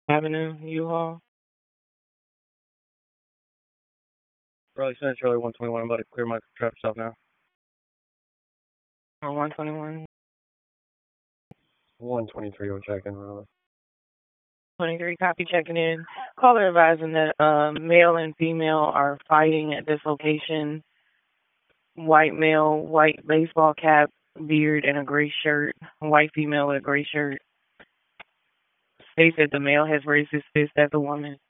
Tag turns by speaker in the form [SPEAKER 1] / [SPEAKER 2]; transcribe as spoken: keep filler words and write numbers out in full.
[SPEAKER 1] Avenue, U-Haul. Probably Center Charlie one twenty-one. I'm about to clear my traffic stop now. Or one twenty-one. one twenty-three will check in, really. twenty-three, copy checking in. Caller advising that uh, male and female are fighting at this location. White male, white baseball cap, beard, and a gray shirt. White female with a gray shirt. They said the male has raised his fist at the woman.